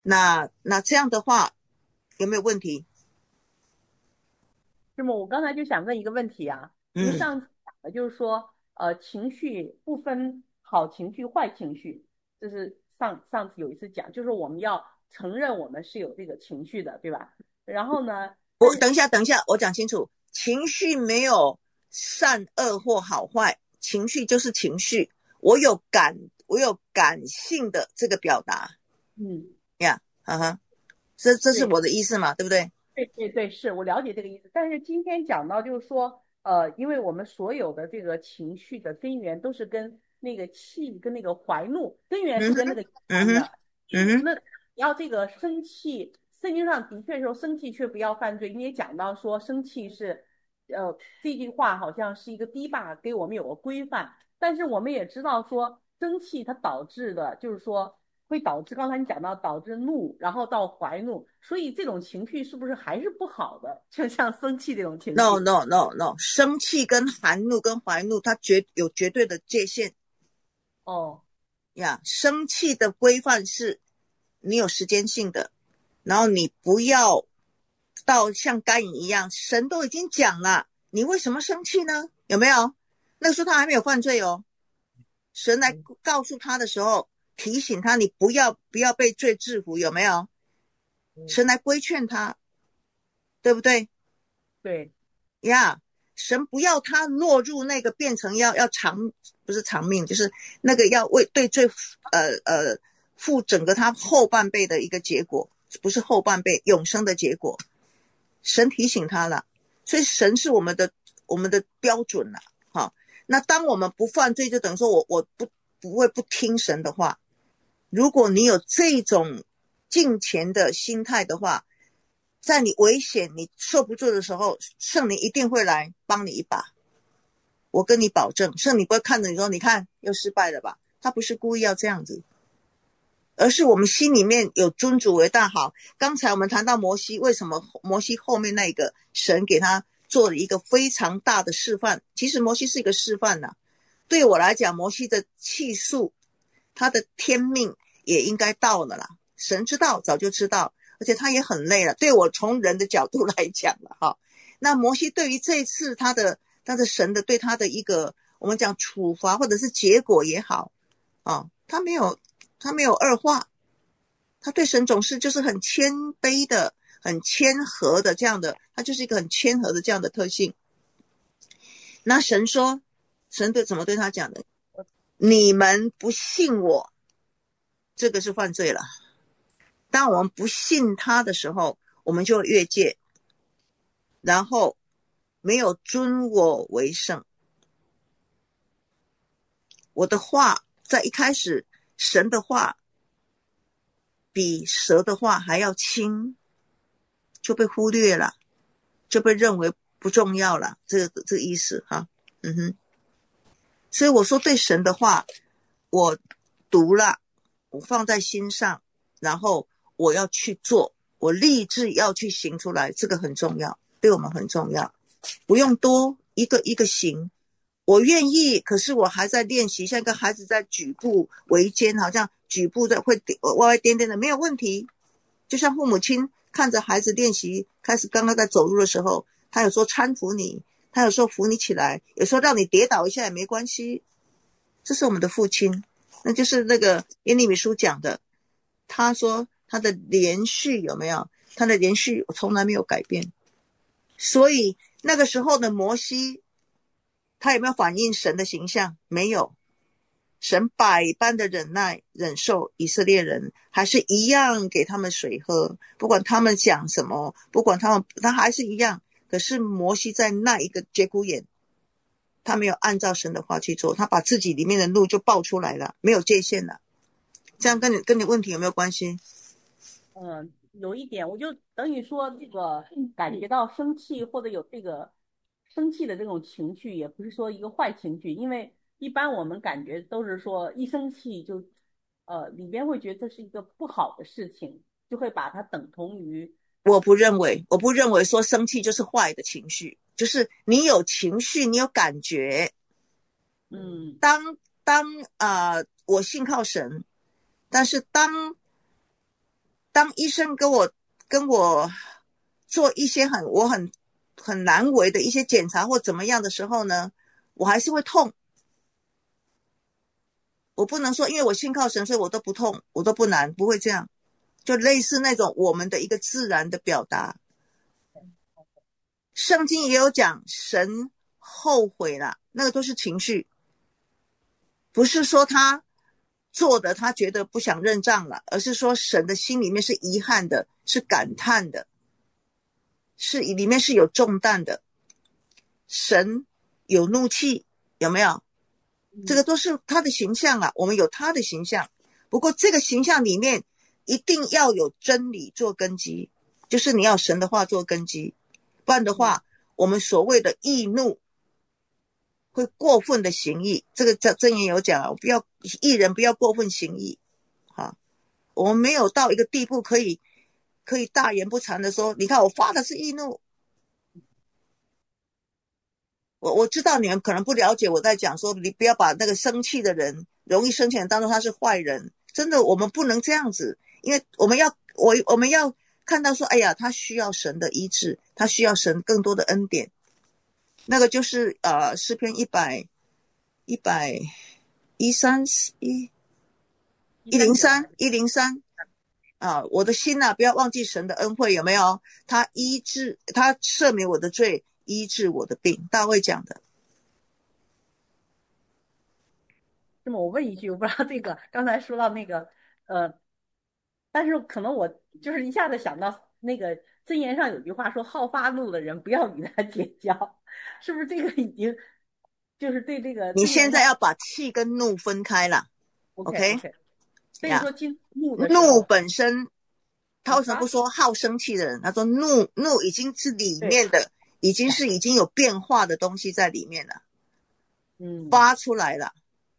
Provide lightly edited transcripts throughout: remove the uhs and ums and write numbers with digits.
那这样的话有没有问题？ 是吗？我刚才就想问一个问题啊，您嗯， 上次讲的就是说，情绪不分好情绪、坏情绪，就是上次有一次讲，就是我们要承认我们是有这个情绪的，对吧？然后呢，但是等一下，我讲清楚，情绪没有善恶或好坏，情绪就是情绪。我有感性的这个表达嗯， 呀，哈哈，这是对。 我的意思嘛，对不对？ 对对对，是我了解这个意思。但是今天讲到就是说，因为我们所有的这个情绪的根源都是跟那个气、跟那个怀怒根源嗯哼， 是跟那个有嗯哼， 关的。 嗯哼， 那要这个生气，圣经上的确说生气却不要犯罪。你也讲到说生气是，这句话好像是一个堤坝，给我们有个规范。但是我们也知道说，生气它导致的就是说。会导致刚才你讲到导致怒，然后到怀怒，所以这种情绪是不是还是不好的？就像生气这种情 No 绪。 no no no，生气跟含怒跟怀怒，它有绝对的界限哦， 呀。生气的规范是，你有时间性的，然后你不要到像该隐一样，神都已经讲了，你为什么生气呢？有没有？那个时候他还没有犯罪哦，神来嗯， 告诉他的时候，提醒他你不要被罪制服，有没有？ 嗯， 神来规劝他，对不对？ 对， 呀，神不要他落入那个变成要长，不是长命，就是那个要为对罪负整个他后半辈的一个结果，不是后半辈永生的结果。神提醒他了，所以神是我们的标准了。好，那当我们不犯罪，就等于说我不会不听神的话。如果你有这种敬虔的心态的话，在你危险你受不住的时候，圣灵一定会来帮你一把。我跟你保证，圣灵不会看着你说，你看又失败了吧？他不是故意要这样子，而是我们心里面有尊主为大好。刚才我们谈到摩西，为什么摩西后面那个神给他做了一个非常大的示范？其实摩西是一个示范呐。对我来讲，摩西的气数，他的天命也应该到了啦。神知道，早就知道，而且他也很累了。对我从人的角度来讲了哈，那摩西对于这一次他的神的对他的一个我们讲处罚或者是结果也好啊，他没有二话，他对神总是就是很谦卑的、很谦和的这样的，他就是一个很谦和的这样的特性。那神说，神怎么对他讲的？你们不信我，这个是犯罪了。当我们不信他的时候，我们就越界，然后没有尊我为圣。我的话在一开始，神的话比蛇的话还要轻，就被忽略了，就被认为不重要了，这个意思哈。嗯哼，所以我说对神的话，我读了，我放在心上，然后我要去做，我立志要去行出来，这个很重要，对我们很重要。不用多，一个一个行。我愿意，可是我还在练习，像一个孩子在举步维艰，好像举步在会歪歪颠颠的，没有问题。就像父母亲看着孩子练习，开始刚刚在走路的时候，他有时候搀扶你，他有时候扶你起来，有时候让你跌倒一下也没关系。这是我们的父亲，那就是那个耶利米书讲的，他说他的连续有没有？他的连续从来没有改变。所以那个时候的摩西，他有没有反映神的形象？没有。神百般的忍耐忍受以色列人，还是一样给他们水喝，不管他们讲什么，不管他还是一样。可是摩西在那一个节骨眼，他没有按照神的话去做，他把自己里面的怒就爆出来了，没有界限了。这样嗯跟你问题有没有关系？ 嗯，有一点，我就等于说这个感觉到生气或者有这个生气的这种情绪，也不是说一个坏情绪，因为一般我们感觉都是说一生气就，里边会觉得这是一个不好的事情，就会把它等同于。 我不认为说生气就是坏的情绪，就是你有情绪，你有感觉。 嗯当我信靠神，但是当当医生跟我做一些很难为的一些检查或怎么样的时候呢，我还是会痛。我不能说因为我信靠神，所以我都不痛，我都不难，不会这样。就类似那种我们的一个自然的表达。圣经也有讲神后悔了，那个都是情绪，不是说他做的他觉得不想认账了，而是说神的心里面是遗憾的，是感叹的，是里面是有重担的。神有怒气，有没有？这个都是他的形象啊，我们有他的形象。不过这个形象里面一定要有真理做根基，就是你要神的话做根基，不然的话我们所谓的易怒会过分的行义，这个箴言有讲啊，不要义人不要过分行义啊。我们没有到一个地步可以大言不惭的说，你看我发的是易怒。我知道你们可能不了解我在讲说，你不要把那个生气的人，容易生气的人当作他是坏人。真的，我们不能这样子，因为我们要看到说，哎呀，他需要神的医治，他需要神更多的恩典。那个就是诗篇103啊，我的心啊，不要忘记神的恩惠，有没有？他赦免我的罪，医治我的病，大卫讲的。 那么我问一句，我不知道这个刚才说到那个但是可能我就是一下子想到那个箴言上有句话说，好发怒的人不要与他结交，是不是这个已经就是对这个你箴言上现在要把气跟怒分开了 ？OK ，OK？ OK，所以说进怒的时怒候， 本身，他为什么不说好生气的人？他说怒已经是里面的，已经有变化的东西在里面了，发出来了。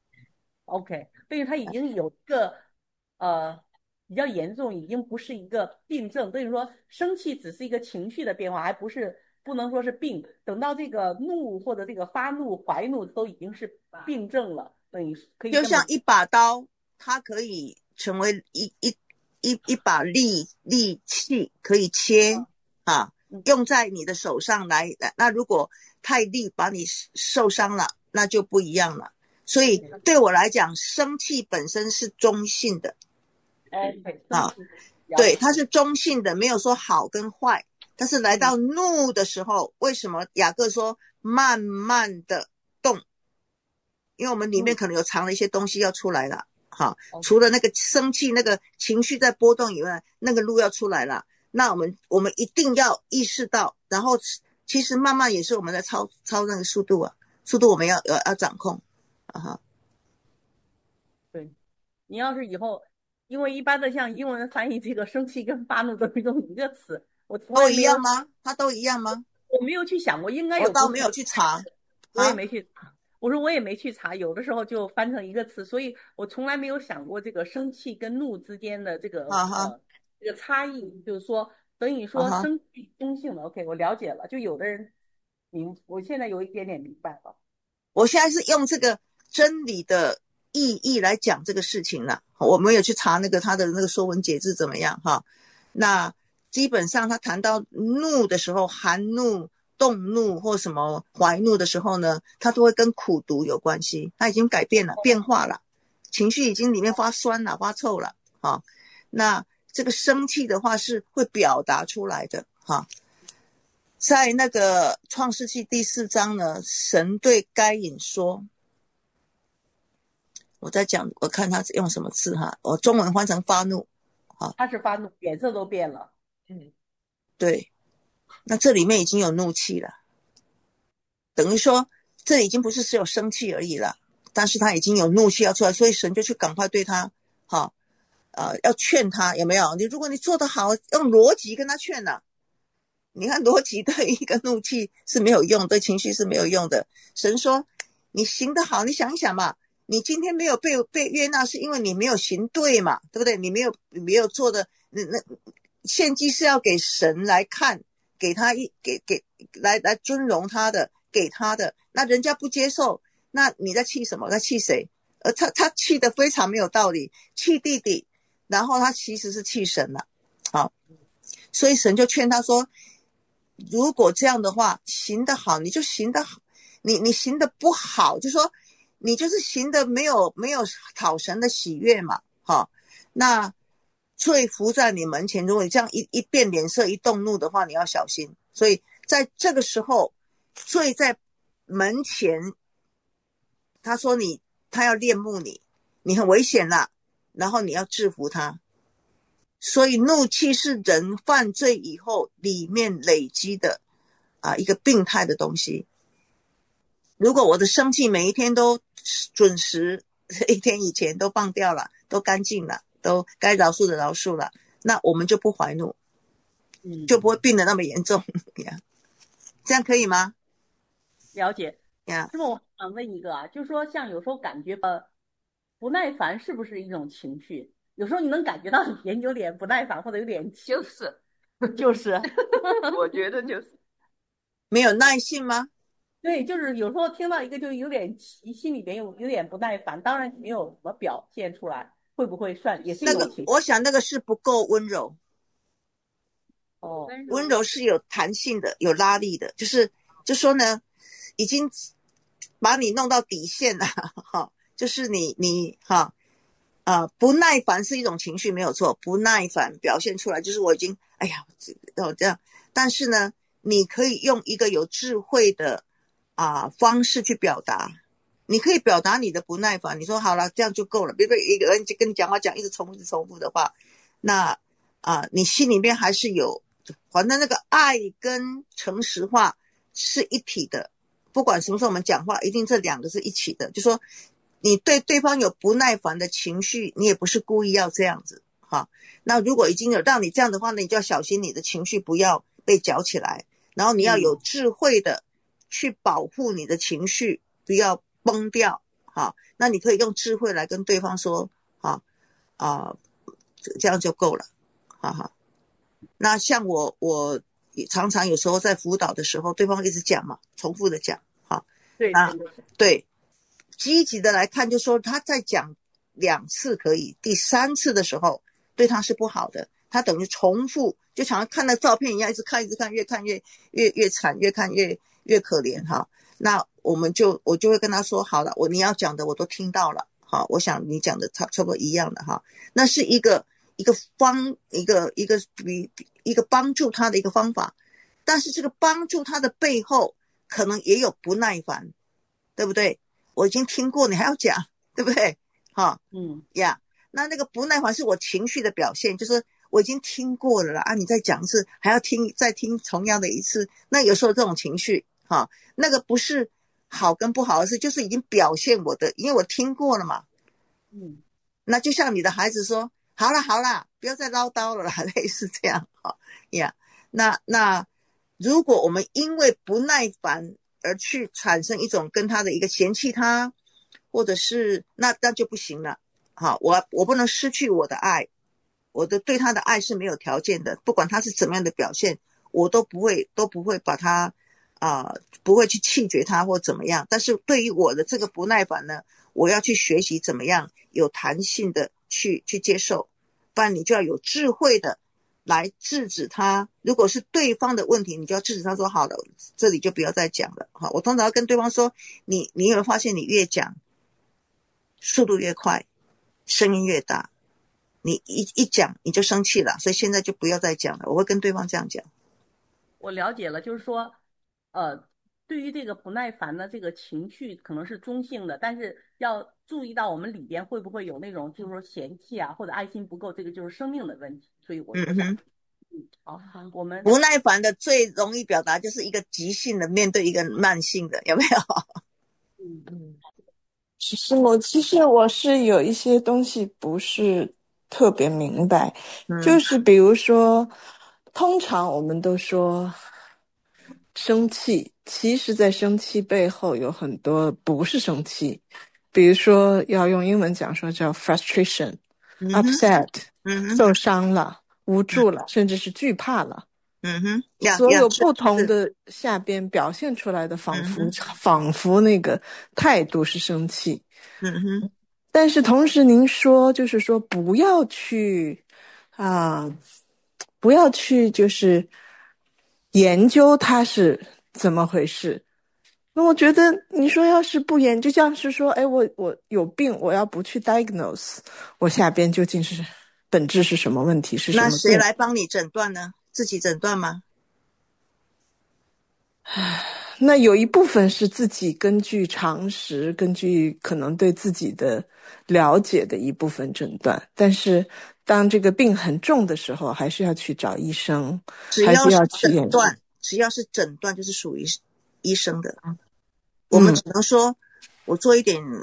OK，所以他已经有一个比较严重，已经不是一个病症，等于说生气只是一个情绪的变化，还不能说是病。等到这个怒或者这个发怒、怀怒都已经是病症了，等于可以这么就像一把刀，它可以成为一把利器，可以切啊，用在你的手上来。那如果太利，把你受伤了，那就不一样了。所以对我来讲，生气本身是中性的。啊，对，它是中性的，没有说好跟坏。但是来到怒的时候，为什么雅各说慢慢的动？因为我们里面可能有藏了一些东西要出来了。好，除了那个生气那个情绪在波动以外，那个路要出来了。那我们一定要意识到，然后其实慢慢也是我们在超那个速度啊，速度我们要掌控啊。 对，你要是以后，因为一般的像英文翻译这个生气跟发怒都是用一个词，我从来都一没有， 样吗？它都一样吗？ 我没有去想过，应该有不同， 我倒没有去查我也没去查。我说我也没去查，有的时候就翻成一个词，所以我从来没有想过这个生气跟怒之间的这个差异，就是说等于说生气中性的。OK，我了解了，就有的人我现在有一点点明白了。 我现在是用这个真理的意义来讲这个事情了。我没有去查那个他的那个说文解字怎么样哈。那基本上他谈到怒的时候，含怒、动怒或什么怀怒的时候呢，他都会跟苦毒有关系。他已经改变了，变化了，情绪已经里面发酸了、发臭了啊。那这个生气的话是会表达出来的哈。在那个创世纪第4章呢，神对该隐说，我在讲，我看他用什么字哈，我中文翻成发怒， 他是发怒，脸色都变了。 对，那这里面已经有怒气了，等于说这已经不是只有生气而已了，但是他已经有怒气要出来，所以神就去赶快对他，要劝他，有没有？如果你做得好，用逻辑跟他劝了。你看逻辑对一个怒气是没有用，对情绪是没有用的。神说你行得好，你想一想嘛，你今天没有被悦纳是因为你没有行对嘛，对不对？你没有做的，那献祭是要给神来看，给他来尊荣他的，给他的。那人家不接受，那你在气什么？在气谁？他气得非常没有道理，气弟弟，然后他其实是气神了。 好，所以神就劝他说，如果这样的话，行得好，你就行得好，你行得不好，就说你就是行得没有讨神的喜悦嘛，好，那罪伏在你门前，如果你这样一变脸色一动怒的话，你要小心。所以在这个时候，罪在门前，他说他要恋慕你，你很危险啦，然后你要制服他。所以怒气是人犯罪以后里面累积的一个病态的东西。如果我的生气每一天都准时，一天以前都放掉了，都干净了，都该饶恕的饶恕了，那我们就不怀怒，就不会病得那么严重。这样可以吗？ 了解。 呀， 那么我想问一个啊，就是说像有时候感觉不耐烦是不是一种情绪？有时候你能感觉到人有点不耐烦或者有点就是就是我觉得就是没有耐性吗？ 对，就是有时候听到一个就有点急，心里边有点不耐烦，当然没有什么表现出来，会不会算也是一那个种情绪？ 我想那个是不够温柔。 哦， 温柔是有弹性的，有拉力的，就说呢，已经把你弄到底线了，哈，就是你哈不耐烦是一种情绪没有错，不耐烦表现出来就是我已经哎呀这样，但是呢，你可以用一个有智慧的方式去表达。你可以表达你的不耐烦，你说好了，这样就够了。别一个人跟你讲话讲一直重复的话，那你心里面还是有，反正那个爱跟诚实话是一体的。不管什么时候我们讲话，一定这两个是一起的。就说你对对方有不耐烦的情绪，你也不是故意要这样子哈。那如果已经有让你这样的话，那你就要小心你的情绪不要被搅起来，然后你要有智慧的去保护你的情绪，不要崩掉。好，那你可以用智慧来跟对方说，这样就够了，哈哈。那像我常常有时候在辅导的时候，对方一直讲嘛，重复的讲，好， 对对，积极的来看，就说他再讲2次可以，第3次的时候对他是不好的，他等于重复，就像看那照片一样，一直看，越看越惨，越看越可怜哈。那我就会跟他说，好了，你要讲的我都听到了，好，我想你讲的差不多一样的哈。那是一个帮助他的一个方法，但是这个帮助他的背后可能也有不耐烦，对不对？我已经听过，你还要讲，对不对？哈，那个不耐烦是我情绪的表现，就是我已经听过了啦，你再讲一次，还要再听同样的一次，那有时候这种情绪，那个不是好跟不好的事，就是已经表现我的，因为我听过了嘛。那就像你的孩子说，好啦，不要再唠叨了啦，类似这样那如果我们因为不耐烦而去产生一种跟他的一个嫌弃他，或者是那就不行了。好，我不能失去我的爱，我的对他的爱是没有条件的，不管他是怎么样的表现，我都不会把他不会去弃绝他或怎么样。但是对于我的这个不耐烦呢，我要去学习怎么样有弹性的去接受，不然你就要有智慧的来制止他。如果是对方的问题，你就要制止他说好了，这里就不要再讲了。好，我通常要跟对方说，你有没有发现你越讲速度越快，声音越大，你一讲你就生气了，所以现在就不要再讲了。我会跟对方这样讲。 我了解了，就是说，对于这个不耐烦的这个情绪可能是中性的，但是要注意到我们里边会不会有那种就是说嫌弃啊或者爱心不够，这个就是生命的问题。所以我想，好，我们不耐烦的最容易表达就是一个急性的面对一个慢性的，有没有？ 其实我是有一些东西不是特别明白，就是比如说，通常我们都说生气，其实在生气背后有很多不是生气，比如说要用英文讲说叫 frustration、upset、受伤了、无助了，甚至是惧怕了。所有不同的下边表现出来的仿佛那个态度是生气。但是同时您说就是说不要去不要去就是研究它是怎么回事。那我觉得你说要是不研究，就像是说，哎，我有病，我要不去 diagnose， 我下边究竟是本质是什么问题，是什那么病？ 谁来帮你诊断呢？自己诊断吗？ 那有一部分是自己根据常识，根据可能对自己的了解的一部分诊断，但是当这个病很重的时候，还是要去找医生，还是要去验证。 只要是诊断就是属于医生的。我嗯们只能说我做一点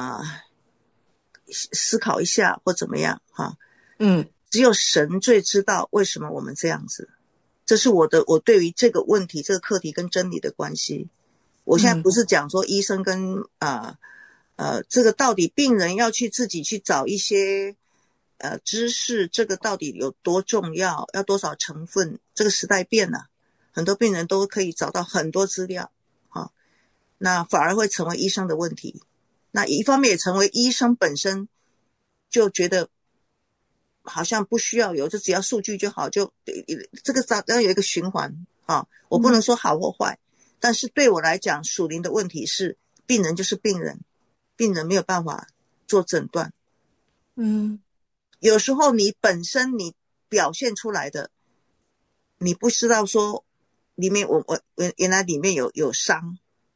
思考一下或怎么样哈。只有神最知道为什么我们这样子。这是我对于这个问题这个课题跟真理的关系。我现在不是讲说医生跟这个到底病人要去自己去找一些知识，这个到底有多重要，要多少成分。这个时代变了，很多病人都可以找到很多资料那反而会成为医生的问题。那一方面也成为医生本身就觉得好像不需要有，就只要数据就好，就这个要有一个循环我不能说好或坏，但是对我来讲，属灵的问题是病人就是病人，病人没有办法做诊断。有时候你本身你表现出来的，你不知道说里面我原来里面有伤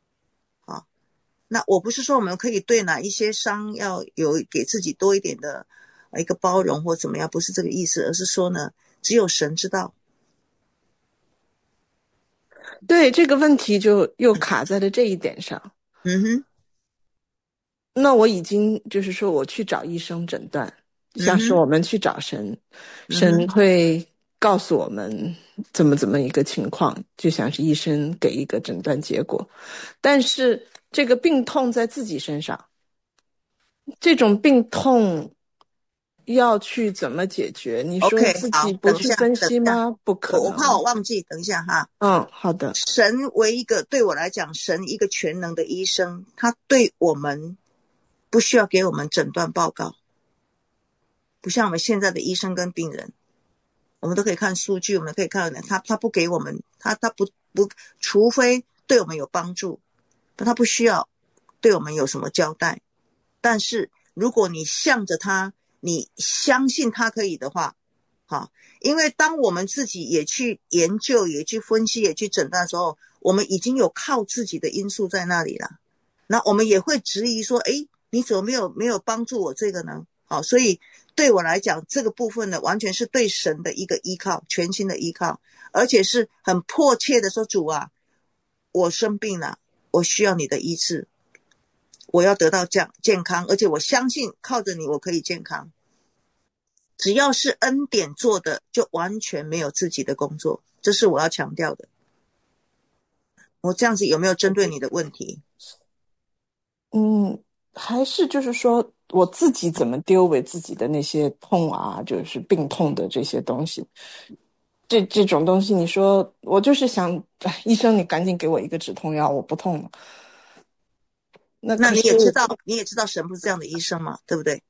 那我不是说我们可以对哪一些伤要有给自己多一点的一个包容或怎么样，不是这个意思，而是说呢，只有神知道。 对，这个问题就又卡在了这一点上。那我已经就是说我去找医生诊断，像是我们去找神，神会告诉我们怎么一个情况，就像是医生给一个诊断结果。但是这个病痛在自己身上，这种病痛要去怎么解决？你说 OK， 自好， 己不去分析吗？不可能。 我怕我忘记，等一下哈。 好的。 神为一个，对我来讲，神一个全能的医生，他对我们不需要给我们诊断报告，不像我们现在的医生跟病人，我们都可以看数据，我们可以看他不给我们，他不，除非对我们有帮助，他不需要对我们有什么交代。但是如果你向着他，你相信他可以的话因为当我们自己也去研究，也去分析，也去诊断的时候，我们已经有靠自己的因素在那里了。那我们也会质疑说，你怎么没有帮助我这个呢？所以对我来讲，这个部分呢，完全是对神的一个依靠，全心的依靠，而且是很迫切的说，主啊，我生病了，我需要你的医治，我要得到健康，而且我相信靠着你我可以健康。只要是恩典做的，就完全没有自己的工作，这是我要强调的。我这样子有没有针对你的问题？ 还是就是说我自己怎么丢为自己的那些痛啊，就是病痛的这些东西，这种东西，你说我就是想，医生你赶紧给我一个止痛药，我不痛了。那你也知道神不是这样的医生嘛，对不对？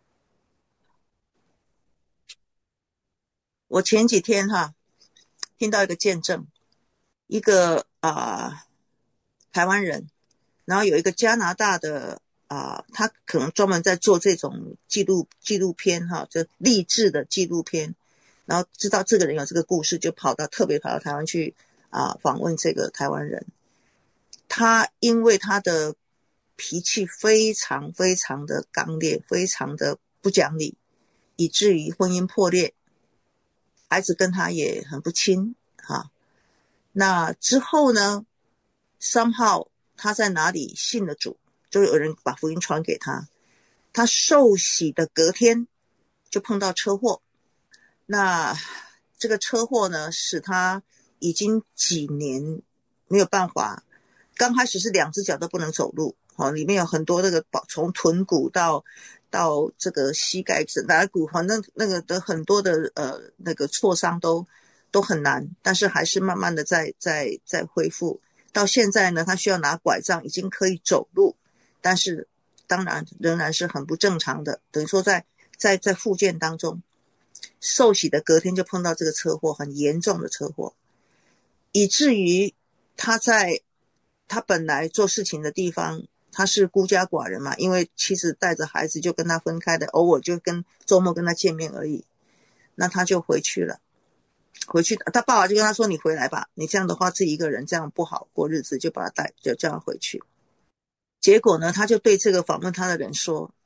我前几天听到一个见证，一个台湾人，然后有一个加拿大的他可能专门在做这种纪录片就励志的纪录片，然后知道这个人有这个故事，就特别跑到台湾去访问这个台湾人。他因为他的脾气非常非常的刚烈，非常的不讲理，以至于婚姻破裂，孩子跟他也很不亲那之后呢 somehow 他在哪里信了主，就有人把福音传给他，他受洗的隔天就碰到车祸。那这个车祸呢，使他已经几年没有办法，刚开始是2只脚都不能走路里面有很多那个从臀骨到这个膝盖哪骨反正那个的很多的那个挫伤都很难，但是还是慢慢的在恢复。到现在呢，他需要拿拐杖，已经可以走路，但是当然仍然是很不正常的，等于说在复健当中。 受洗的隔天就碰到这个车祸，很严重的车祸，以至于他本来做事情的地方，他是孤家寡人嘛，因为妻子带着孩子就跟他分开的，偶尔就周末跟他见面而已。那他就回去了，他爸爸就跟他说，你回来吧，你这样的话自己一个人这样不好过日子，就把他就叫他回去。结果呢，他就对这个访问他的人说，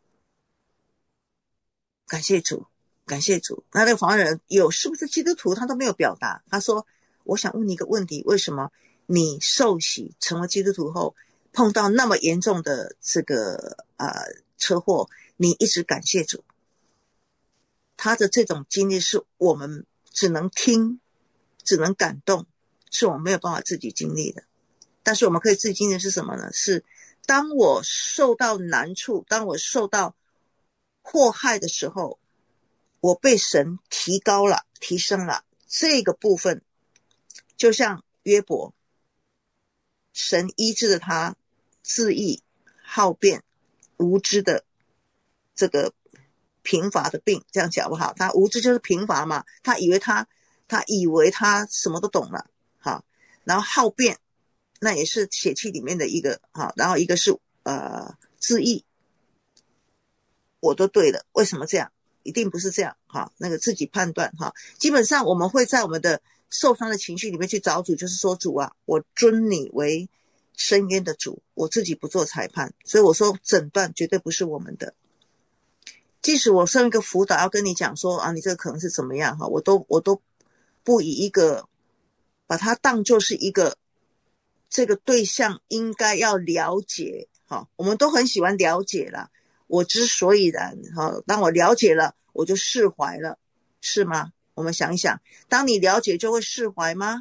感谢主，感谢主。那个访问人是不是基督徒他都没有表达，他说，我想问你一个问题，为什么你受洗成为基督徒后碰到那么严重的这个车祸，你一直感谢主？他的这种经历是我们只能听，只能感动，是我们没有办法自己经历的。但是我们可以自己经历的是什么呢？是当我受到难处，当我受到祸害的时候，我被神提高了，提升了。这个部分就像约伯，神医治了他自义、好辩、无知的这个贫乏的病，这样讲不好，他无知就是贫乏嘛，他以为他什么都懂了，好，然后好辩，那也是血气里面的一个，好，然后一个是自义，我都对了，为什么这样？一定不是这样，哈，那个自己判断，哈，基本上我们会在我们的受伤的情绪里面去找主，就是说主啊，我尊你为深渊的主，我自己不做裁判，所以我说诊断绝对不是我们的。即使我上一个辅导要跟你讲说啊，你这个可能是怎么样哈，我都不以一个把它当作是一个这个对象应该要了解哈，我们都很喜欢了解啦。我之所以然哈，当我了解了，我就释怀了，是吗？我们想一想，当你了解就会释怀吗？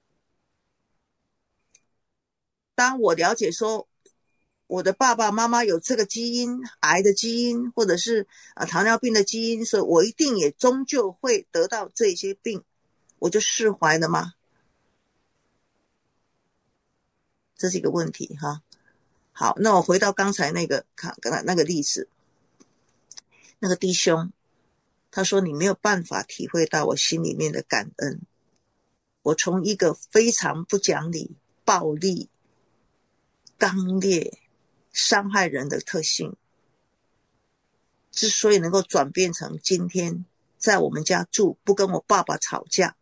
当我了解说我的爸爸妈妈有这个基因，癌的基因，或者是糖尿病的基因，所以我一定也终究会得到这些病，我就释怀了吗？这是一个问题哈。好，那我回到刚才那个例子，那个弟兄他说你没有办法体会到我心里面的感恩，我从一个非常不讲理、暴力、刚烈、伤害人的特性，之所以能够转变成今天在我们家住，不跟我爸爸吵架，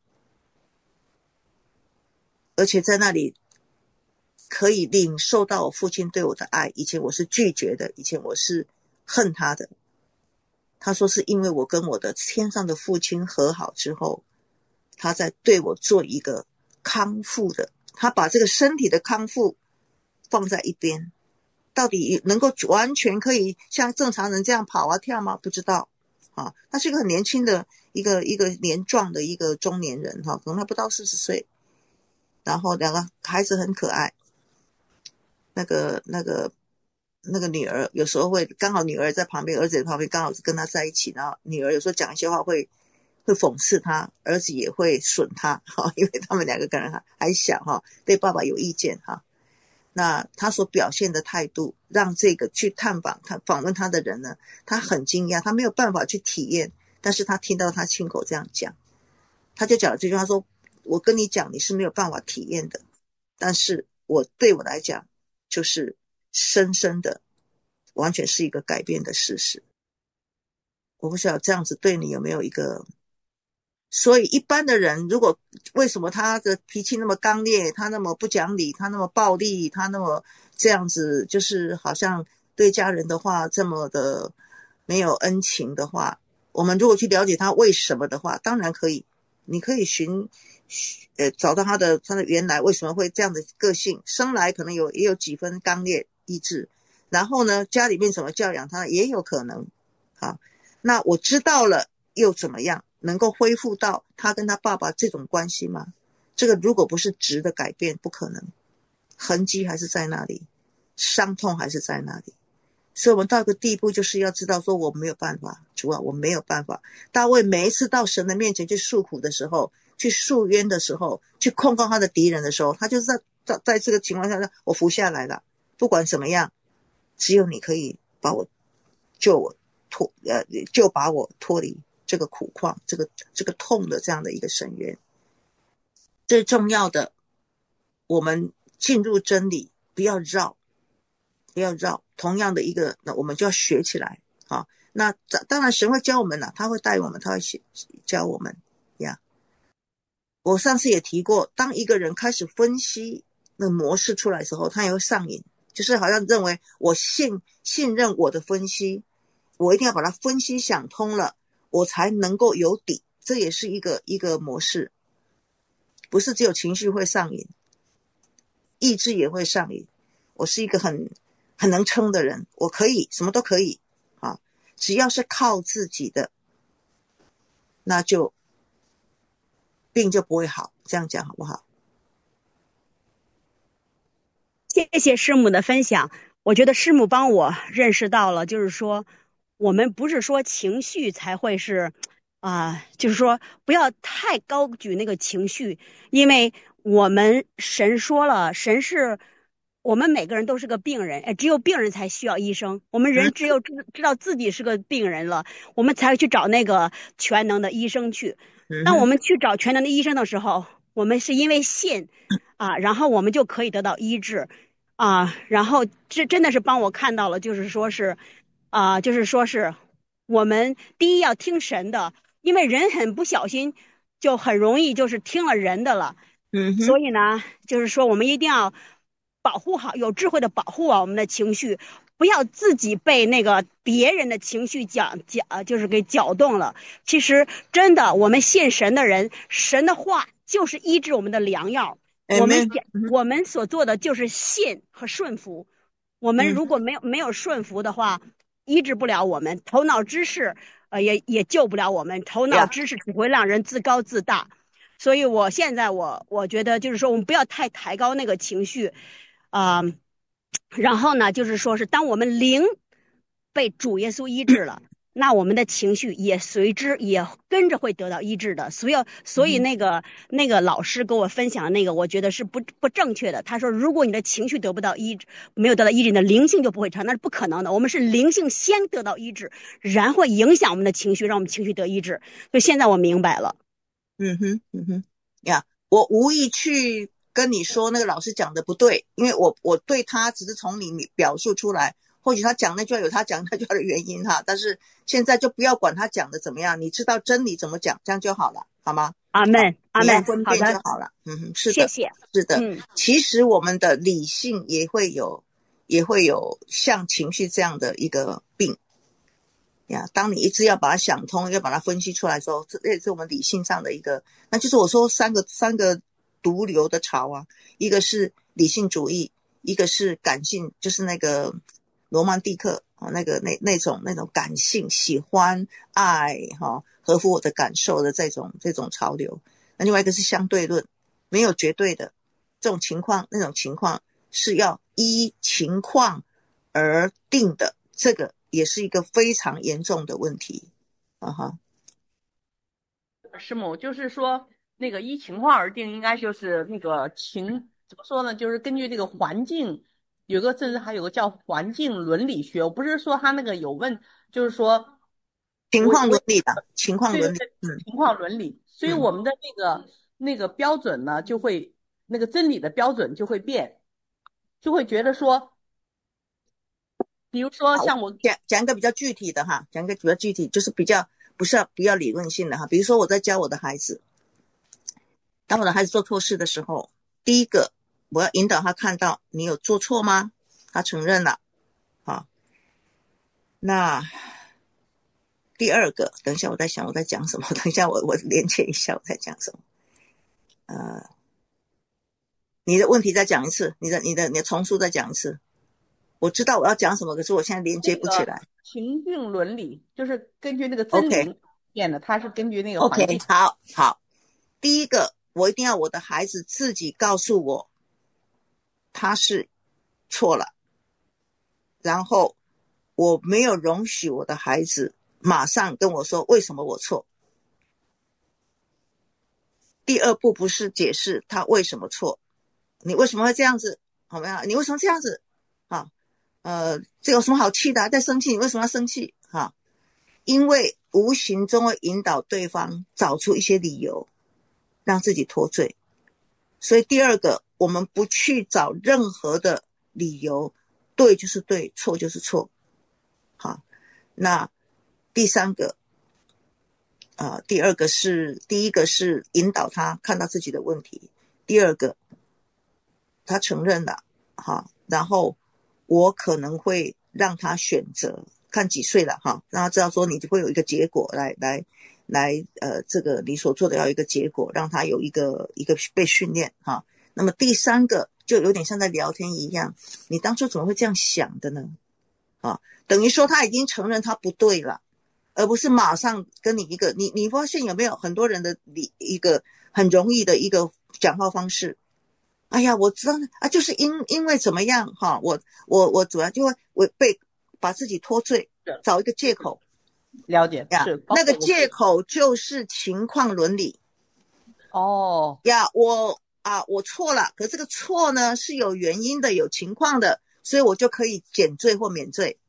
而且在那里可以领受到我父亲对我的爱。以前我是拒绝的，以前我是恨他的。他说是因为我跟我的天上的父亲和好之后，他在对我做一个康复的，他把这个身体的康复放在一边。到底能够完全可以像正常人这样跑啊跳吗？不知道啊。他是一个很年轻的一个年壮的一个中年人哈，可能他不到40岁，然后两个孩子很可爱。那个女儿有时候会刚好女儿在旁边，儿子在旁边刚好是跟他在一起，然后女儿有时候讲一些话会讽刺他，儿子也会损他哈，因为他们两个可能还小哈，对爸爸有意见哈。那他所表现的态度让这个去访问他的人呢，他很惊讶，他没有办法去体验，但是他听到他亲口这样讲，他就讲了这句话说，我跟你讲你是没有办法体验的，但是对我来讲就是深深的完全是一个改变的事实。我不晓得这样子对你有没有一个，所以一般的人如果为什么他的脾气那么刚烈，他那么不讲理，他那么暴力，他那么这样子，就是好像对家人的话这么的没有恩情的话，我们如果去了解他为什么的话，当然可以，你可以找到他的原来为什么会这样的个性，生来可能也有几分刚烈意志，然后呢家里面怎么教养他也有可能。好，那我知道了又怎么样？能够恢复到他跟他爸爸这种关系吗？这个如果不是质的改变，不可能，痕迹还是在那里，伤痛还是在那里。所以我们到一个地步，就是要知道说我没有办法，主啊，我没有办法。大卫每一次到神的面前去诉苦的时候，去诉冤的时候，去控告他的敌人的时候，他就是在这个情况下，我服下来了，不管怎么样，只有你可以把我把我脱离这个苦况，这个痛的这样的一个深渊。最重要的，我们进入真理，不要绕，同样的一个，那我们就要学起来啊。那当然神会教我们了，他会带我们，他会教我们呀。我上次也提过，当一个人开始分析那个模式出来的时候，他也会上瘾，就是好像认为我信任我的分析，我一定要把它分析想通了，我才能够有底。这也是一个模式，不是只有情绪会上瘾，意志也会上瘾。我是一个很能撑的人，我可以什么都可以啊，只要是靠自己的，那就病就不会好。这样讲好不好？ 谢谢师母的分享。我觉得师母帮我认识到了，就是说我们不是说情绪才会是就是说不要太高举那个情绪，因为我们神说了，神是我们每个人都是个病人，只有病人才需要医生。我们人只有知道自己是个病人了，我们才会去找那个全能的医生去。当我们去找全能的医生的时候，我们是因为信然后我们就可以得到医治然后这真的是帮我看到了，就是说是我们第一要听神的，因为人很不小心就很容易就是听了人的了。所以呢，就是说我们一定要保护好，有智慧的保护我们的情绪，不要自己被那个别人的情绪就是给搅动了。其实真的，我们信神的人，神的话就是医治我们的良药。我们所做的就是信和顺服。我们如果没有顺服的话，医治不了我们。头脑知识也救不了我们。头脑知识只会让人自高自大。所以我现在我觉得就是说，我们不要太抬高那个情绪然后呢，就是说是当我们灵被主耶稣医治了，那我们的情绪也随之也跟着会得到医治的。所以那个老师跟我分享的那个，我觉得是不正确的。他说，如果你的情绪得不到医治，没有得到医治，你的灵性就不会成，那是不可能的。我们是灵性先得到医治，然后影响我们的情绪，让我们情绪得医治。所以现在我明白了。 我无意去跟你说那个老师讲的不对，因为我对他只是从你表述出来，或许他讲那句话有他讲那句话的原因但是现在就不要管他讲的怎么样，你知道真理怎么讲，这样就好了，好吗？ 阿们，阿们， 分辨就好了。是的， 谢谢。 是的，其实我们的理性也会有像情绪这样的一个病当你一直要把它想通，要把它分析出来的时候，这也是我们理性上的一个，那就是我说三个毒瘤的巢一个是理性主义，一个是感性，就是那个罗曼蒂克那种感性，喜欢爱合乎我的感受的这种潮流。那另外一个是相对论，没有绝对的这种情况，那种情况是要依情况而定的，这个也是一个非常严重的问题师母，就是说那个依情况而定，应该就是那个怎么说呢，就是根据这个环境，甚至还有个叫环境伦理学。我不是说他那个有问，就是说情况伦理的情况伦理， 情况伦理。所以我们的那个标准呢，就会那个真理的标准就会变，就会觉得说，比如说像我讲一个比较具体的讲一个比较具体，就是不要理论性的比如说我在教我的孩子，当我的孩子做错事的时候，第一个我要引导他看到你有做错吗？他承认了那第二个，等一下我在想我在讲什么，等一下我连接一下我在讲什么。你的问题再讲一次，你的重述再讲一次。我知道我要讲什么，可是我现在连接不起来。 情境伦理就是根据那个真理变的，它是根据那个环境。 好。第一个，我一定要我的孩子自己告诉我他是错了，然后我没有容许我的孩子马上跟我说为什么我错。第二步不是解释他为什么错，你为什么会这样子？好没有？你为什么这样子？这有什么好气的？在生气，你为什么要生气？因为无形中会引导对方找出一些理由让自己脱罪。所以第二个，我们不去找任何的理由，对就是对，错就是错。好，那第三个第一个是引导他看到自己的问题，第二个他承认了，然后我可能会让他选择，看几岁了让他知道说你会有一个结果来这个你所做的要有一个结果，让他有一个被训练那么第三个就有点像在聊天一样，你当初怎么会这样想的呢？等于说他已经承认他不对了，而不是马上跟你一个你发现有没有很多人的一个很容易的一个讲话方式，哎呀我知道就是因为怎么样我主要就会被把自己脱罪，找一个借口。 了解，是那个借口就是情况伦理。我错了，可这个错呢是有原因的，有情况的，所以我就可以减罪或免罪。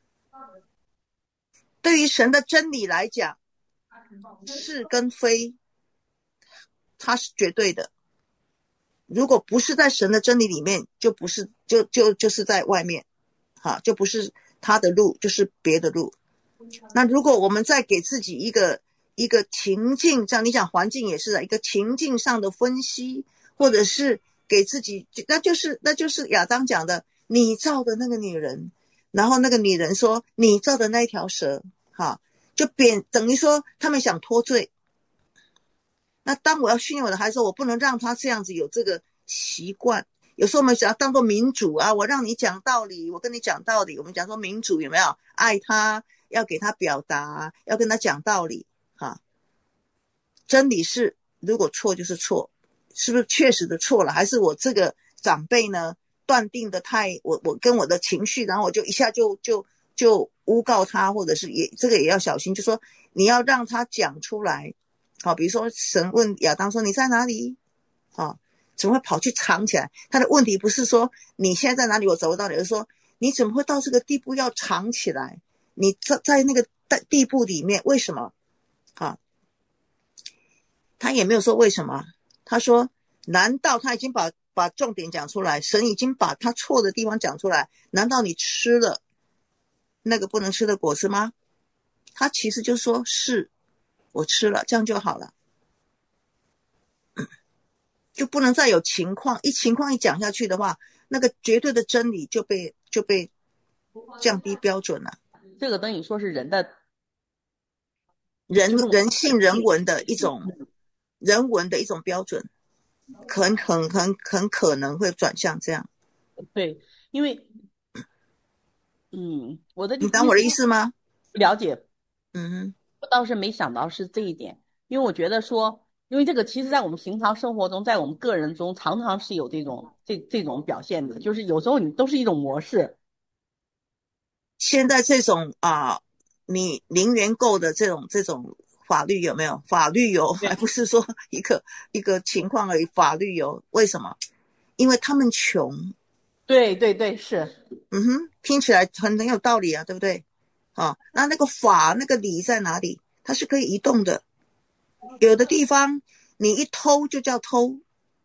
对于神的真理来讲，是跟非它是绝对的，如果不是在神的真理里面，就不是就是在外面就不是他的路，就是别的路。那如果我们再给自己一个情境，这样你讲环境也是一个情境上的分析，或者是给自己，那就是亚当讲的，你造的那个女人，然后那个女人说你造的那一条蛇就等于说他们想脱罪。那当我要训练我的孩子，我不能让他这样子有这个习惯。有时候我们想要当做民主我让你讲道理，我跟你讲道理，我们讲说民主有没有爱他，要给他表达，要跟他讲道理真理是如果错就是错，是不是确实的错了，还是我这个长辈呢断定的我跟我的情绪，然后我就一下就诬告他，或者是这个也要小心，就说你要让他讲出来。比如说神问亚当说你在哪里怎么会跑去藏起来？他的问题不是说你现在在哪里我找不到你，而是说你怎么会到这个地步要藏起来？你在那个地步里面为什么他也没有说为什么，他说难道他已经把重点讲出来，神已经把他错的地方讲出来，难道你吃了那个不能吃的果子吗？他其实就说是我吃了，这样就好了，就不能再有情况一讲下去的话，那个绝对的真理就被降低标准了。 这个等于说是人的人性人文的一种标准，很可能会转向这样。 对，因为你懂我的意思吗？ 了解。我倒是没想到是这一点，因为我觉得说，因为这个其实在我们平常生活中，在我们个人中常常是有这种表现的，就是有时候你都是一种模式。 现在这种你零元购的这种法律有没有？法律有，还不是说一个情况而已，法律有。为什么？因为他们穷。 对对对，是。 听起来很有道理对不对？那个法那个理在哪里？它是可以移动的。有的地方你一偷就叫偷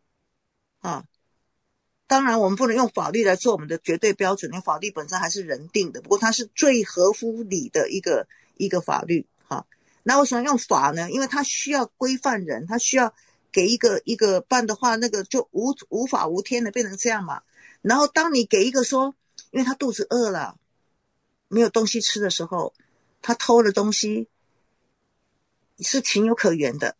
当然我们不能用法律来做我们的绝对标准，因为法律本身还是人定的，不过它是最合乎理的一个法律那为什么用法呢？因为它需要规范人，它需要给一个办的话，那个就无法无天的变成这样嘛。然后当你给一个说因为他肚子饿了没有东西吃的时候，他偷了东西是情有可原的。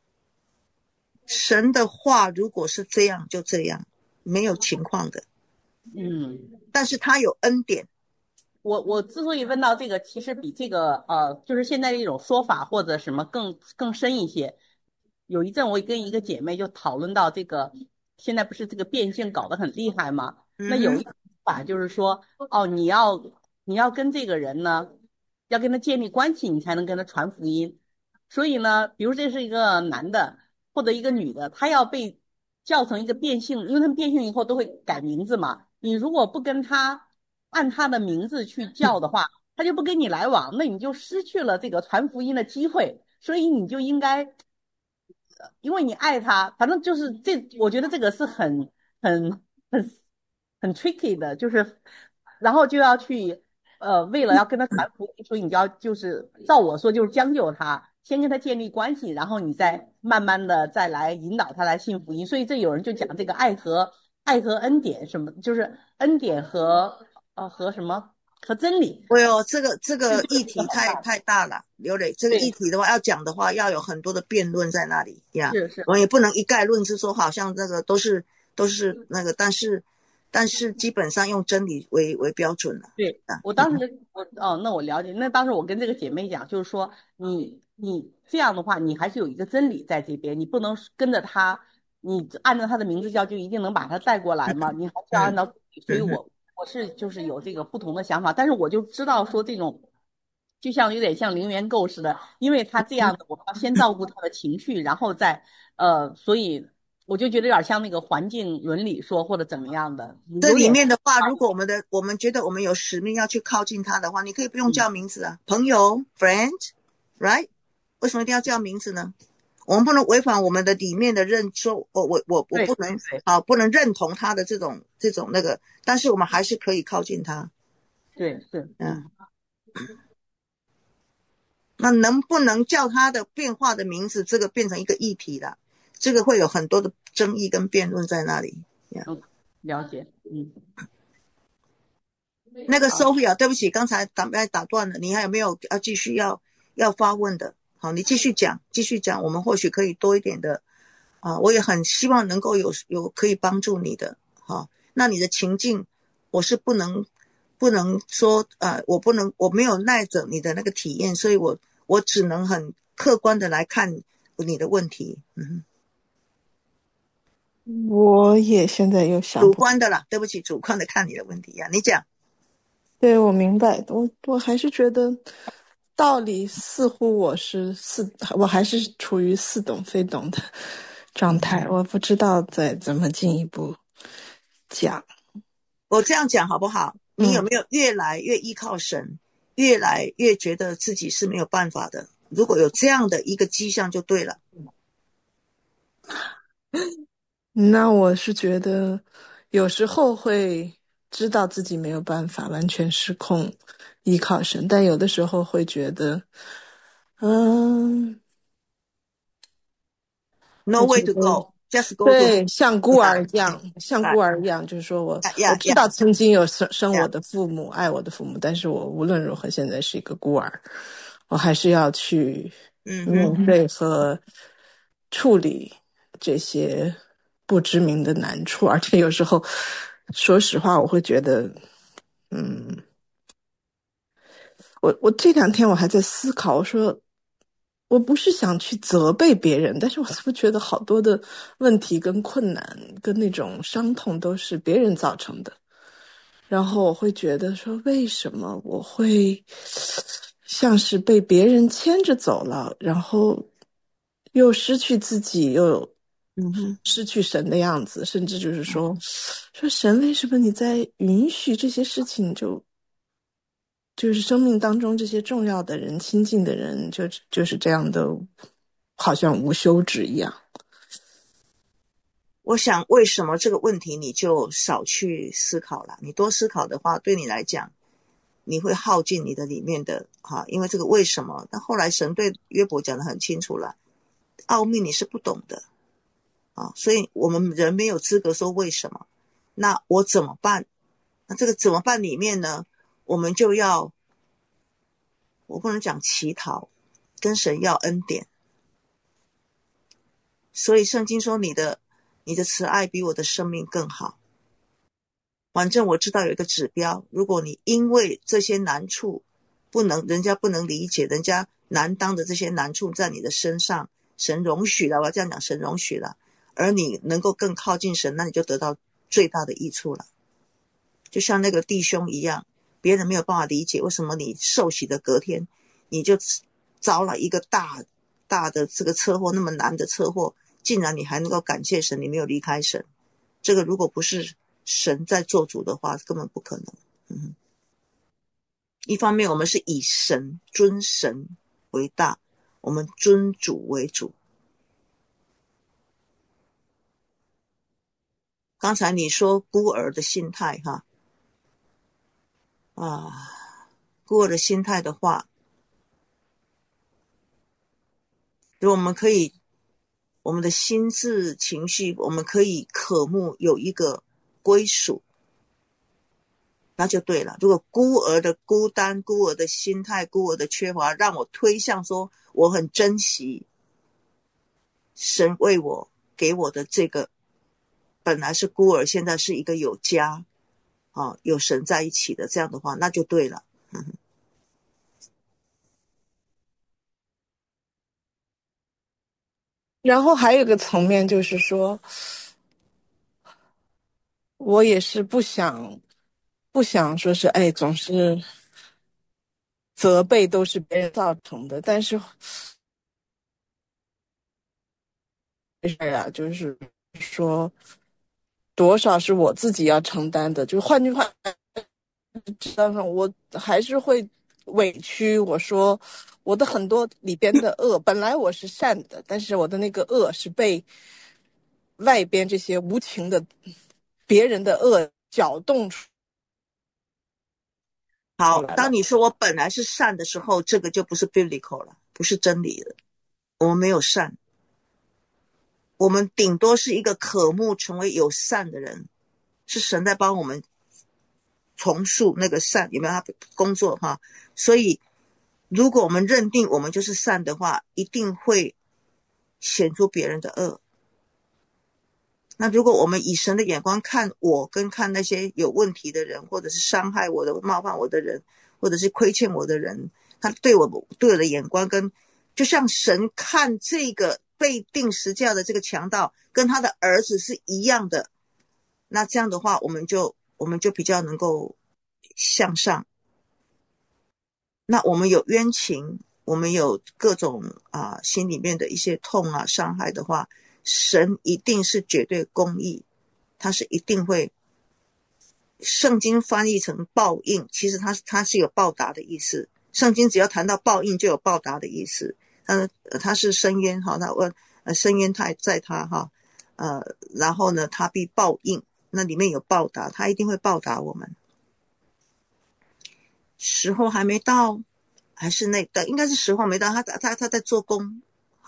神的话如果是这样就这样，没有情况的。但是他有恩典。 我之所以问到这个，其实比这个就是现在这种说法或者什么更深一些。有一阵我跟一个姐妹就讨论到这个，现在不是这个变性搞得很厉害吗？那有一个法就是说你要跟这个人呢，要跟他建立关系，你才能跟他传福音。所以呢，比如这是一个男的或者一个女的，他要被叫成一个变性，因为他们变性以后都会改名字嘛。你如果不跟他按他的名字去叫的话， 他就不跟你来往，那你就失去了这个传福音的机会。所以你就应该，因为你爱他，反正就是我觉得这个是很很很 tricky 的，就是然后就要去为了要跟他传福音，所以你就要就是照我说就是将就他，先跟他建立关系，然后你再慢慢的再来引导他来信福音。所以这有人就讲这个爱和恩典什么，就是恩典和什么和真理。 哎呦，这个议题太大了，刘磊，这个议题的话要讲的话，要有很多的辩论在那里呀。 是， 我们也不能一概论之说，好像这个都是那个，但是基本上用真理为标准了。 对，我当时那我了解。那当时我跟这个姐妹讲，就是说你这样的话，你还是有一个真理在这边，你不能跟着他，你按照他的名字叫就一定能把他带过来嘛，你还是要按照自己。所以我是就是有这个不同的想法，但是我就知道说这种就像有点像零元购似的，因为他这样的，我要先照顾他的情绪，然后再所以我就觉得有点像那个环境伦理说或者怎么样的。 这里面的话，如果我们觉得我们有使命要去靠近他的话，你可以不用叫名字啊，朋友 friend，right？ 为什么一定要叫名字呢？我们不能违反我们的里面的说，我不能不能认同他的这种那个，但是我们还是可以靠近他。 对，是， 那能不能叫他的变化的名字，这个变成一个议题了，这个会有很多的争议跟辩论在那里。 了解， 那个 Sophia， 对不起，刚才打断了，你还有没有要继续要发问的？好，你继续讲，我们或许可以多一点的我也很希望能够有可以帮助你的。好，那你的情境，我是不能说我没有耐着你的那个体验，所以我只能很客观的来看你的问题。 我也现在又想主观的啦，对不起，主观的看你的问题呀，你讲。 对，我明白，我还是觉得道理似乎我还是处于似懂非懂的状态，我不知道再怎么进一步讲。 我这样讲好不好？你有没有越来越依靠神，越来越觉得自己是没有办法的？如果有这样的一个迹象就对了。 那我是觉得有时候会知道自己没有办法完全失控依靠神，但有的时候会觉得 No way to go, just go to。 对，像孤儿一样，就是说我知道曾经有生我的父母，爱我的父母，但是我无论如何现在是一个孤儿，我还是要去面对和处理这些不知名的难处，而且有时候说实话，我会觉得我这两天我还在思考，我说我不是想去责备别人，但是我怎么觉得好多的问题跟困难跟那种伤痛都是别人造成的，然后我会觉得说为什么我会像是被别人牵着走了，然后又失去自己，又失去神的样子，甚至就是说神为什么你在允许这些事情就是生命当中这些重要的人、亲近的人，就是这样的，好像无休止一样。 我想为什么这个问题你就少去思考了，你多思考的话，对你来讲你会耗尽你的里面的因为这个为什么，但后来神对约伯讲得很清楚了，奥秘你是不懂的所以我们人没有资格说为什么。那我怎么办？那这个怎么办里面呢，我们就要，我不能讲乞讨，跟神要恩典。所以圣经说你的慈爱比我的生命更好。反正我知道有一个指标，如果你因为这些难处人家不能理解，人家难当的这些难处在你的身上，神容许了，我要这样讲，神容许了，而你能够更靠近神，那你就得到最大的益处了。就像那个弟兄一样，别人没有办法理解为什么你受洗的隔天你就遭了一个大的这个车祸，那么难的车祸，竟然你还能够感谢神，你没有离开神。这个如果不是神在做主的话，根本不可能。 一方面我们是以尊神为大，我们尊主为主。刚才你说孤儿的心态哈，孤儿的心态的话，如果我们可以，我们的心智情绪，我们可以渴慕有一个归属，那就对了。如果孤儿的孤单、孤儿的心态、孤儿的缺乏，让我推向说我很珍惜神为我给我的这个本来是孤儿，现在是一个有家有神在一起的，这样的话那就对了。 然后还有一个层面就是说，我也是不想说是总是责备都是别人造成的，但是就是说多少是我自己要承担的，就换句话知道上，我还是会委屈。我说我的很多里边的恶，本来我是善的，但是我的那个恶是被外边这些无情的别人的恶搅动出好， 来了。 当你说我本来是善的时候，这个就不是 biblical 了，不是真理了。我们没有善，我们顶多是一个渴慕成为有善的人，是神在帮我们重塑那个善，有没有他工作哈？所以如果我们认定我们就是善的话，一定会显出别人的恶。那如果我们以神的眼光看我，跟看那些有问题的人，或者是伤害我的、冒犯我的人，或者是亏欠我的人，他对我的眼光跟就像神看这个被钉十字架的这个强盗跟他的儿子是一样的，那这样的话我们就比较能够向上。那我们有冤情，我们有各种心里面的一些痛伤害的话，神一定是绝对公义，他是一定会，圣经翻译成报应，其实他是有报答的意思。圣经只要谈到报应就有报答的意思。他是深渊哈，他问深渊他在他哈，然后呢他必报应，那里面有报答，他一定会报答我们。时候还没到，还是应该是时候没到，他在做工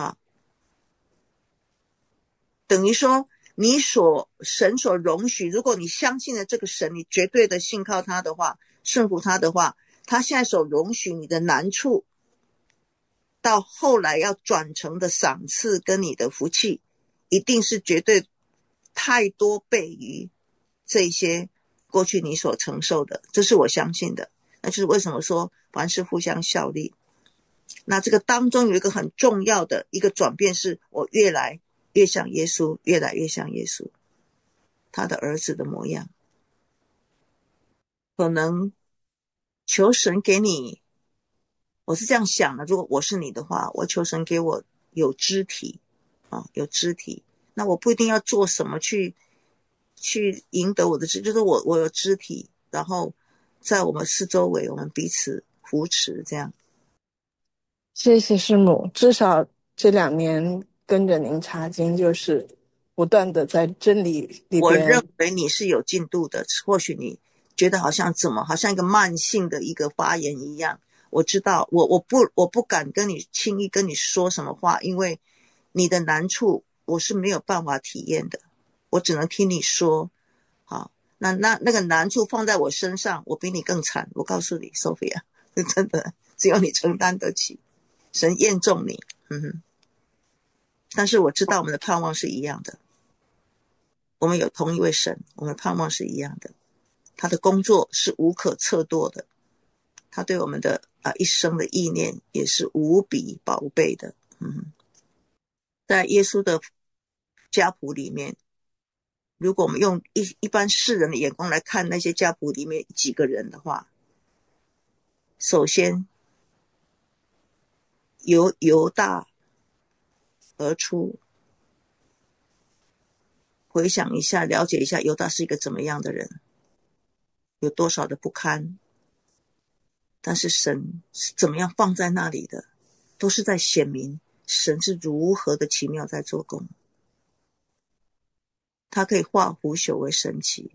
等于说神所容许，如果你相信了这个神，你绝对的信靠他的话，顺服他的话，他现在所容许你的难处，到后来要转成的赏赐跟你的福气，一定是绝对太多倍于这些过去你所承受的，这是我相信的。那就是为什么说凡事互相效力。那这个当中有一个很重要的一个转变，是我越来越像耶稣，越来越像耶稣他的儿子的模样。可能求神给你，我是这样想的，如果我是你的话，我求神给我有肢体有肢体，那我不一定要做什么去赢得我的就是我有肢体，然后在我们四周围我们彼此扶持，这样。 谢谢师母，至少这2年跟着您查经，就是不断的在真理里边。 我认为你是有进度的，或许你觉得好像一个慢性的一个发言一样。我知道，我不敢轻易跟你说什么话，因为你的难处我是没有办法体验的，我只能听你说。好，那个难处放在我身上，我比你更惨。我告诉你 ，Sophia， 真的只有你承担得起，神验中你。但是我知道我们的盼望是一样的，我们有同一位神，我们的盼望是一样的，他的工作是无可测度的，他对我们的一生的意念也是无比宝贝的。在耶稣的家谱里面，如果我们用一般世人的眼光来看那些家谱里面几个人的话，首先由犹大而出。回想一下，了解一下犹大是一个怎么样的人，有多少的不堪， 但是神是怎么样放在那里的，都是在显明神是如何的奇妙在做工。他可以化腐朽为神奇，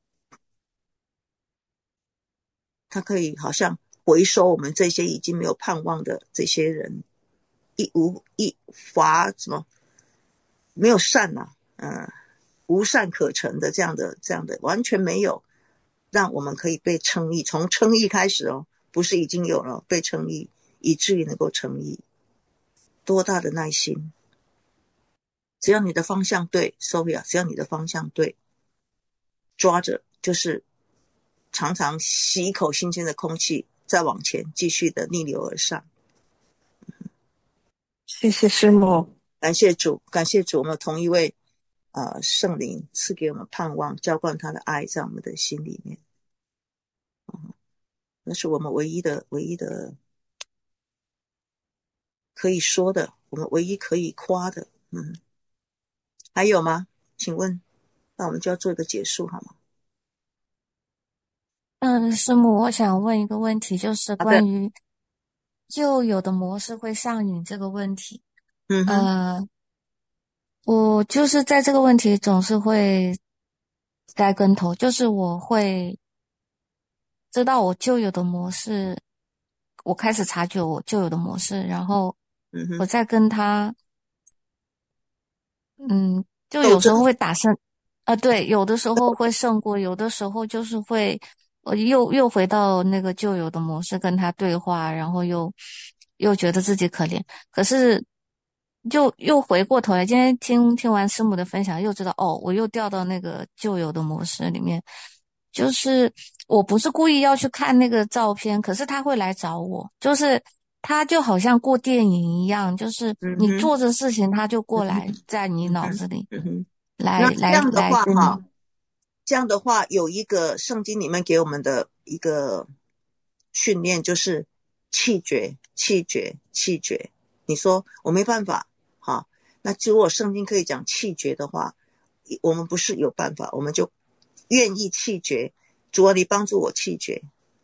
他可以好像回收我们这些已经没有盼望的这些人，一乏什么没有善啊，无善可陈的这样的完全没有，让我们可以被称义，从称义开始哦，不是已经有了被称义，以至于能够称义。多大的耐心！只要你的方向对 Sophia， 只要你的方向对，抓着就是常常吸一口新鲜的空气，再往前继续的逆流而上。 谢谢师母， 感谢主，感谢主，我们有同一位圣灵赐给我们盼望，浇灌他的爱在我们的心里面。那是我们唯一的可以说的，我们唯一可以夸的。还有吗？请问，那我们就要做一个结束好吗？ 师母，我想问一个问题，就是关于旧有的模式会上瘾这个问题。我就是在这个问题总是会栽跟头，就是我会知道我旧有的模式，我开始察觉我旧有的模式，然后我再跟他就有时候会打胜对，有的时候会胜过，有的时候就是会我又回到那个旧有的模式跟他对话，然后又觉得自己可怜，可是就又回过头来，今天听完师母的分享，又知道我又掉到那个旧有的模式里面。就是我不是故意要去看那个照片，可是他会来找我，就是他就好像过电影一样，就是你做的事情他就过来在你脑子里来这样的话哈， 这样的话有一个圣经里面给我们的一个训练，就是弃绝。你说我没办法哈，那如果圣经可以讲弃绝的话，我们不是有办法，我们就愿意弃绝。主啊，你帮助我弃绝。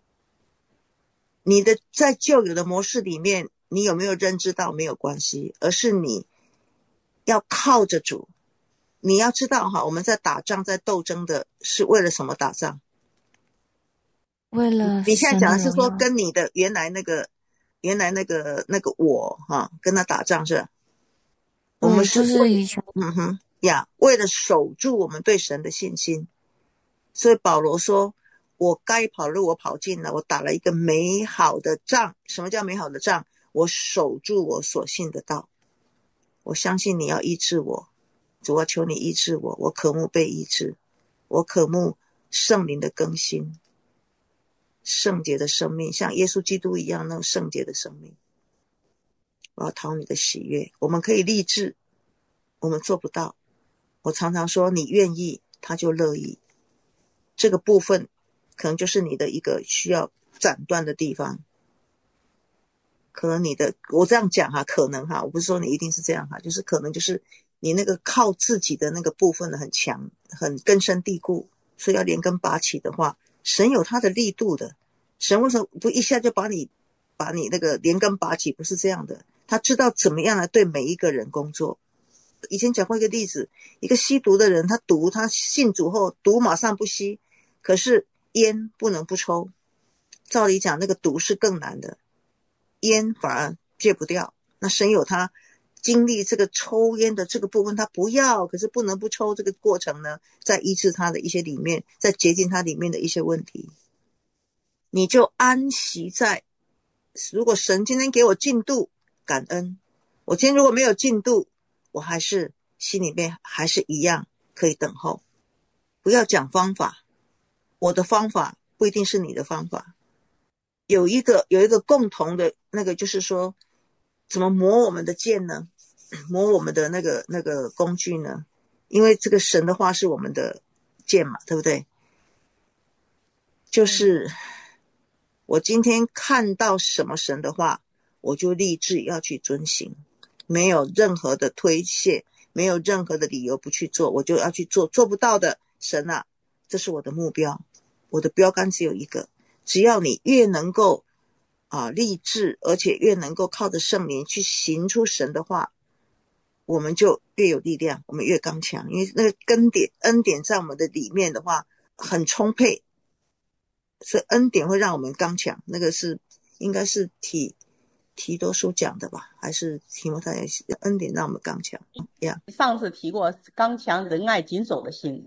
你的在旧有的模式里面，你有没有认知到没有关系，而是你要靠着主。你要知道哈，我们在打仗在斗争的是为了什么打仗？ 为了你现在讲的是说跟你的原来那个我哈，跟他打仗是吧？我们是就是以前为了守住我们对神的信心。所以保罗说，我该跑路我跑尽了，我打了一个美好的仗。什么叫美好的仗？我守住我所信的道。我相信你要医治我，主啊，求你医治我，我渴慕被医治，我渴慕圣灵的更新，圣洁的生命，像耶稣基督一样那种圣洁的生命。我要讨你的喜悦。我们可以立志，我们做不到。我常常说，你愿意他就乐意。这个部分可能就是你的一个需要斩断的地方。可能你的，我这样讲哈，可能哈，我不是说你一定是这样哈，就是可能就是你那个靠自己的那个部分很强，很根深蒂固，所以要连根拔起的话，神有他的力度的。神为什么不一下就把你那个连根拔起？不是这样的，他知道怎么样来对每一个人工作。以前讲过一个例子，一个吸毒的人，他信主后毒马上不吸，可是烟不能不抽。照理讲那个毒是更难的，烟反而戒不掉。那神有他经历这个抽烟的这个部分，他不要，可是不能不抽，这个过程呢，在医治他的一些里面，在洁净他里面的一些问题。你就安息在，如果神今天给我进度，感恩。我今天如果没有进度，我还是心里面还是一样可以等候。不要讲方法，我的方法不一定是你的方法。有一个共同的那个，就是说怎么磨我们的剑呢？磨我们的那个工具呢？因为这个神的话是我们的剑嘛，对不对？就是我今天看到什么神的话，我就立志要去遵行，没有任何的推卸，没有任何的理由不去做，我就要去做。做不到的，神啊，这是我的目标，我的标杆只有一个，只要你越能够立志，而且越能够靠着圣灵去行出神的话，我们就越有力量，我们越刚强。因为那个恩典在我们的里面的话很充沛，所以恩典会让我们刚强。那个是应该是提多书讲的吧，还是提摩太恩典让我们刚强呀？ 上次提过刚强仁爱谨守的心。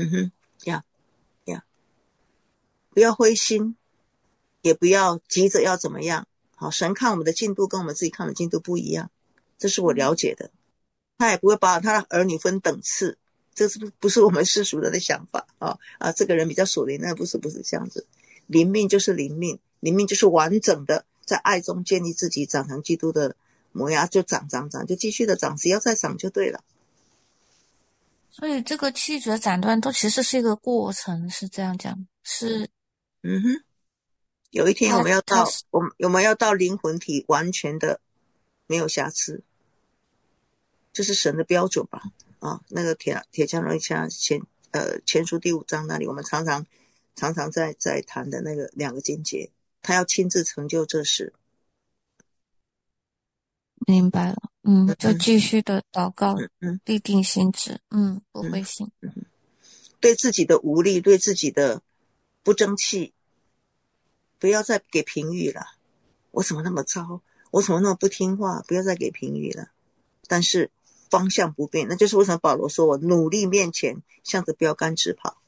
不要灰心，也不要急着要怎么样。好，神看我们的进度跟我们自己看的进度不一样，这是我了解的。他也不会把他的儿女分等次，这是不是我们世俗人的想法这个人比较属灵，那不是这样子。灵命就是灵命，灵命就是完整的在爱中建立自己，长成基督的模样，就长，就继续的长，只要再长就对了。 所以这个气绝斩断都其实是一个过程，是这样讲，是有一天我们要到灵魂体完全的没有瑕疵，这是神的标准吧？那个铁匠容易掐前书第5章那里，我们常常在谈的那个2个经节，他要亲自成就这事。 明白了，就继续的祷告，立定心志，不灰心。 对自己的无力，对自己的不争气，不要再给评语了。我怎么那么糟？我怎么那么不听话？不要再给评语了。但是方向不变，那就是为什么保罗说我努力面前向着标杆直跑。